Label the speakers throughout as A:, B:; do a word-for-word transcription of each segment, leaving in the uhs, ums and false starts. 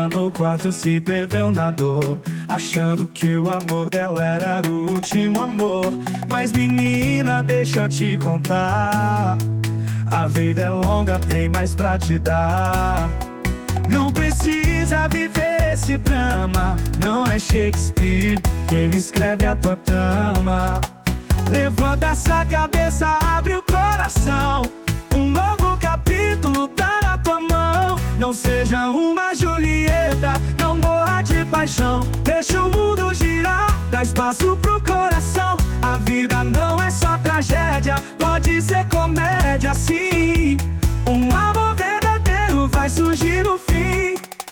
A: Lá no quarto se perdeu na dor, achando que o amor dela era o último amor. Mas menina, deixa eu te contar, a vida é longa, tem mais pra te dar. Não precisa viver esse drama, não é Shakespeare quem escreve a tua trama. Levanta essa cabeça, abre o coração, um novo capítulo tá na tua mão. Não seja uma Julieta, não morra de paixão. Deixa o mundo girar, dá espaço pro coração. A vida não é só tragédia, pode ser comédia sim. Um amor verdadeiro vai surgir no fim.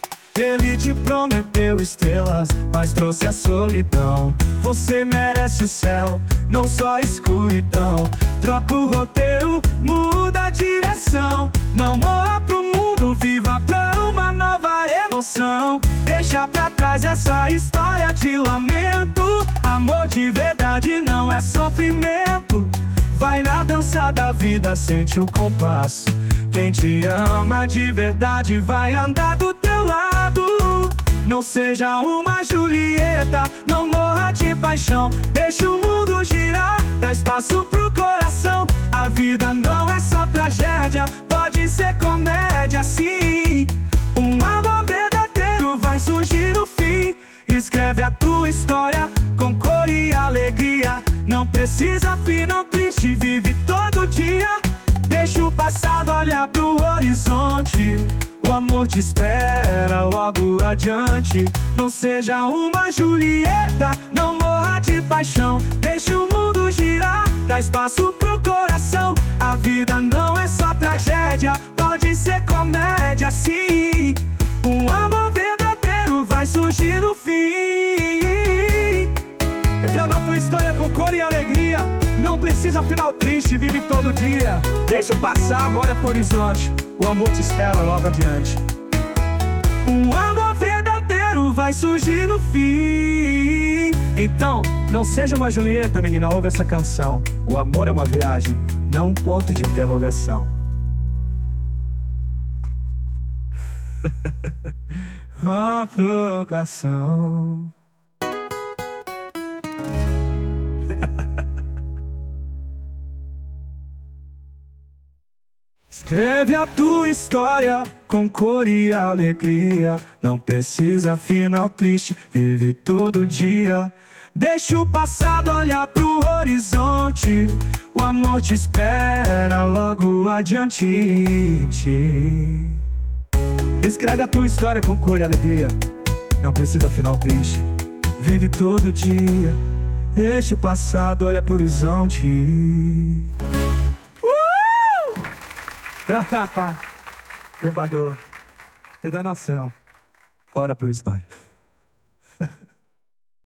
A: Ele te prometeu estrelas, mas trouxe a solidão. Você merece o céu, não só a escuridão. Troca o roteiro, muda a direção. Não morra pro mundo, viva pra uma nova emoção. Deixa pra trás essa história de lamento. Amor de verdade não é sofrimento. Vai na dança da vida, sente o compasso. Quem te ama de verdade vai andar do teu lado. Não seja uma Julieta, não morra de paixão. Deixa o mundo girar, dá espaço pro coração. A vida não é só tragédia, pode ser comédia sim. Um amor verdadeiro vai surgir no fim. Escreve a tua história com cor e alegria. Não precisa final triste, vive todo dia. Deixa o passado olhar pro horizonte. O amor te espera logo adiante. Não seja uma Julieta, não morra de paixão. Deixa o mundo girar, dá espaço pro coração. A vida não é só tragédia, pode ser comédia sim. Um amor verdadeiro vai surgir no fim. Escreva a tua história com cor e alegria. Não precisa final triste, vive todo dia. Deixa o passado, olha pro horizonte. O amor te espera logo adiante. Um amor verdadeiro vai surgir no fim. Então, não seja uma Julieta, menina, ouve essa canção. O amor é uma viagem, não um ponto de interrogação. Uma provocação. Escreve a tua história com cor e alegria. Não precisa final triste, vive todo dia. Deixa o passado olhar pro horizonte. O amor te espera logo adiante. Escreve a tua história com cor e alegria. Não precisa final triste, vive todo dia. Deixa o passado olhar pro horizonte. Trovador, enganação, fora pro espalho.